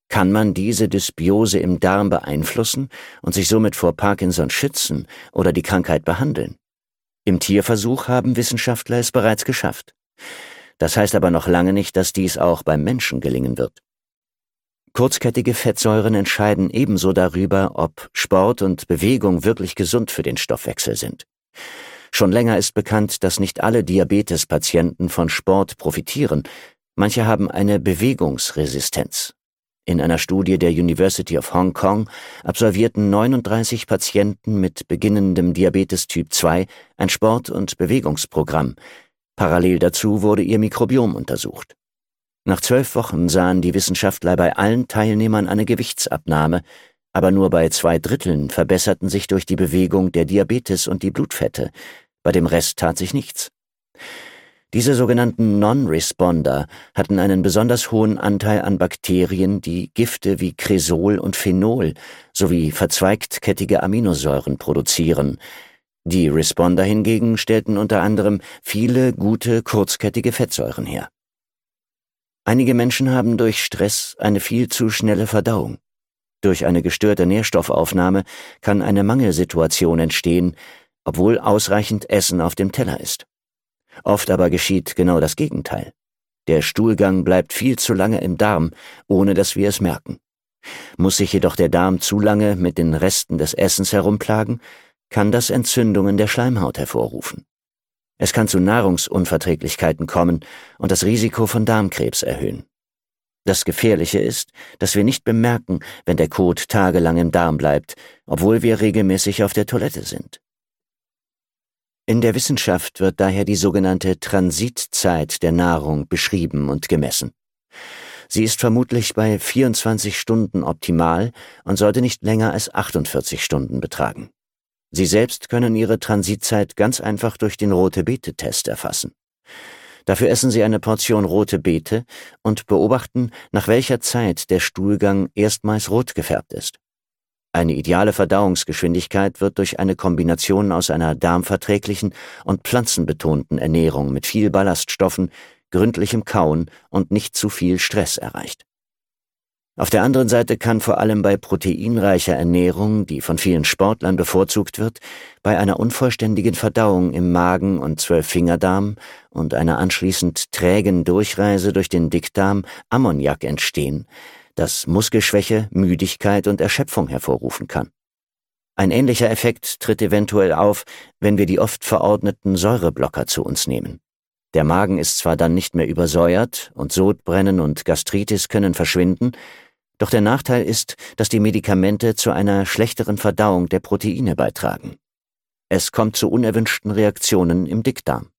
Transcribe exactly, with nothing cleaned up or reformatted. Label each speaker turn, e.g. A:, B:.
A: Kann man diese Dysbiose im Darm beeinflussen und sich somit vor Parkinson schützen oder die Krankheit behandeln? Im Tierversuch haben Wissenschaftler es bereits geschafft. Das heißt aber noch lange nicht, dass dies auch beim Menschen gelingen wird. Kurzkettige Fettsäuren entscheiden ebenso darüber, ob Sport und Bewegung wirklich gesund für den Stoffwechsel sind. Schon länger ist bekannt, dass nicht alle Diabetespatienten von Sport profitieren. Manche haben eine Bewegungsresistenz. In einer Studie der University of Hong Kong absolvierten neununddreißig Patienten mit beginnendem Diabetes Typ zwei ein Sport- und Bewegungsprogramm. Parallel dazu wurde ihr Mikrobiom untersucht. Nach zwölf Wochen sahen die Wissenschaftler bei allen Teilnehmern eine Gewichtsabnahme, aber nur bei zwei Dritteln verbesserten sich durch die Bewegung der Diabetes und die Blutfette. Bei dem Rest tat sich nichts. Diese sogenannten Non-Responder hatten einen besonders hohen Anteil an Bakterien, die Gifte wie Cresol und Phenol sowie verzweigtkettige Aminosäuren produzieren. Die Responder hingegen stellten unter anderem viele gute kurzkettige Fettsäuren her. Einige Menschen haben durch Stress eine viel zu schnelle Verdauung. Durch eine gestörte Nährstoffaufnahme kann eine Mangelsituation entstehen, obwohl ausreichend Essen auf dem Teller ist. Oft aber geschieht genau das Gegenteil. Der Stuhlgang bleibt viel zu lange im Darm, ohne dass wir es merken. Muss sich jedoch der Darm zu lange mit den Resten des Essens herumplagen, kann das Entzündungen der Schleimhaut hervorrufen. Es kann zu Nahrungsunverträglichkeiten kommen und das Risiko von Darmkrebs erhöhen. Das Gefährliche ist, dass wir nicht bemerken, wenn der Kot tagelang im Darm bleibt, obwohl wir regelmäßig auf der Toilette sind. In der Wissenschaft wird daher die sogenannte Transitzeit der Nahrung beschrieben und gemessen. Sie ist vermutlich bei vierundzwanzig Stunden optimal und sollte nicht länger als achtundvierzig Stunden betragen. Sie selbst können Ihre Transitzeit ganz einfach durch den Rote-Beete-Test erfassen. Dafür essen Sie eine Portion rote Beete und beobachten, nach welcher Zeit der Stuhlgang erstmals rot gefärbt ist. Eine ideale Verdauungsgeschwindigkeit wird durch eine Kombination aus einer darmverträglichen und pflanzenbetonten Ernährung mit viel Ballaststoffen, gründlichem Kauen und nicht zu viel Stress erreicht. Auf der anderen Seite kann vor allem bei proteinreicher Ernährung, die von vielen Sportlern bevorzugt wird, bei einer unvollständigen Verdauung im Magen- und Zwölffingerdarm und einer anschließend trägen Durchreise durch den Dickdarm Ammoniak entstehen, das Muskelschwäche, Müdigkeit und Erschöpfung hervorrufen kann. Ein ähnlicher Effekt tritt eventuell auf, wenn wir die oft verordneten Säureblocker zu uns nehmen. Der Magen ist zwar dann nicht mehr übersäuert und Sodbrennen und Gastritis können verschwinden, doch der Nachteil ist, dass die Medikamente zu einer schlechteren Verdauung der Proteine beitragen. Es kommt zu unerwünschten Reaktionen im Dickdarm.